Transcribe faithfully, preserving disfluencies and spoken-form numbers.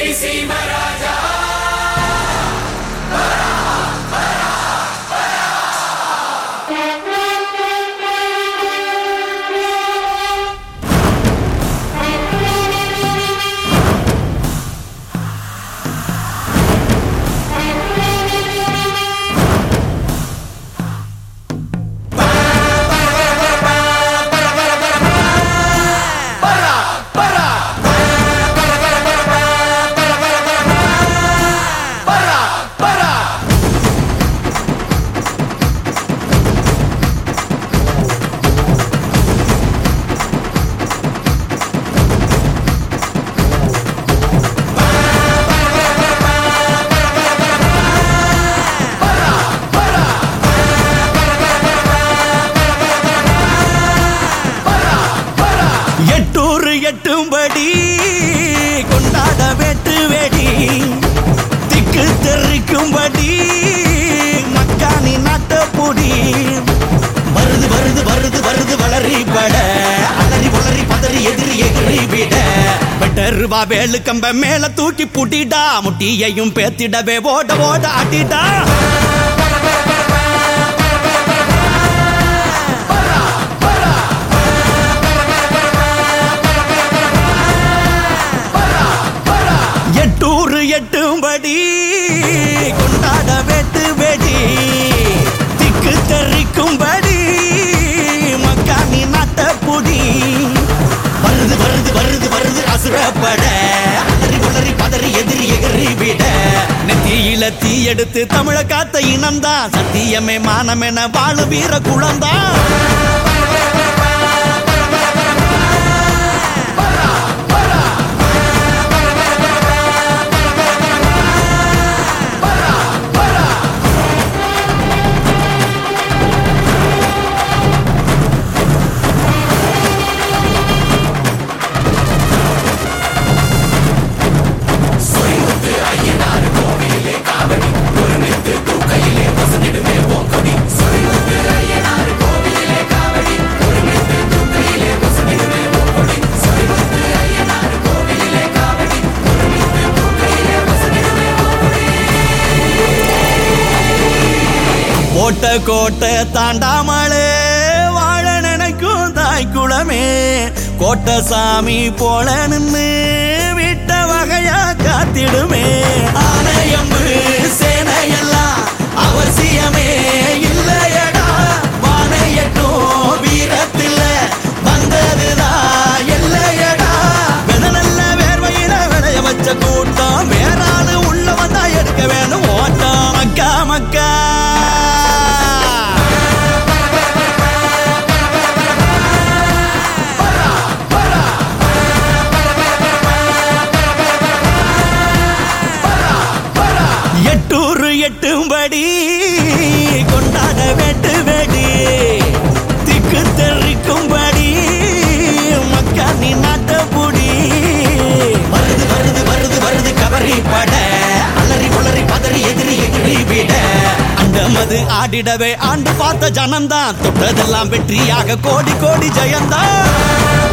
எட்டும்படி கொண்டாட வெட்டு வெடி திக்கு தெரிக்கும்படி மக்கானி நாட்டப்பொடி வருது வருது வருது வருது வளரி பட அலறி வளரி பதறி எதிரி எதிரி விட வெட்டருவா வேலு கம்ப மேல தூக்கி புட்டிடா முட்டியையும் பேத்திடவே ஓட ஓட அடிடா எட்டூர் எட்டும்படி கொண்டாட வெட்டு வெடி திக்கு தெரிக்கும்படி மக்கானி நாட்டப்பொடி வருது வருது வருது வருது அசுரப்பட அலறி உளறி பதறி எதிரி எகிரி விட நெத்தியில தீ எடுத்து தமிழ காத்த இனம்தான் சத்தியமே மானமென வாழு வீர குளம்தான் கோட்டை கோட்டை தாண்டாமலே வாழ நினைக்கும் தாய்க்குளமே கோட்டை சாமி போல நின்று விட்ட வகையா காத்திடுமே ஆனையம்பு சேனையெல்லாம் அவசியமே இல்லையடா வானையட்டும் வீரத்தில் வந்ததுதான் இல்லையடா வெத நல்ல வேர்வையில விளைய வச்ச கூட்டம் வேறாளு உள்ள வந்தா எடுக்க வேணும் ஓட்டம் மக்கா மக்கா எட்டூர் எட்டும்படி கொண்டாட வெட்டு வெடி திக்கு தெரிக்கும்படி மக்கானி நாட்டப்பொடி வருது வருது வருது வருது கவரி பட அலறி உளறி பதறி எதிரி எதிரி விட அந்த மது ஆடிடவே ஆண்டு பார்த்த ஜனம்தான் தொட்டதெல்லாம் வெற்றியாக கோடி கோடி ஜெயந்தான்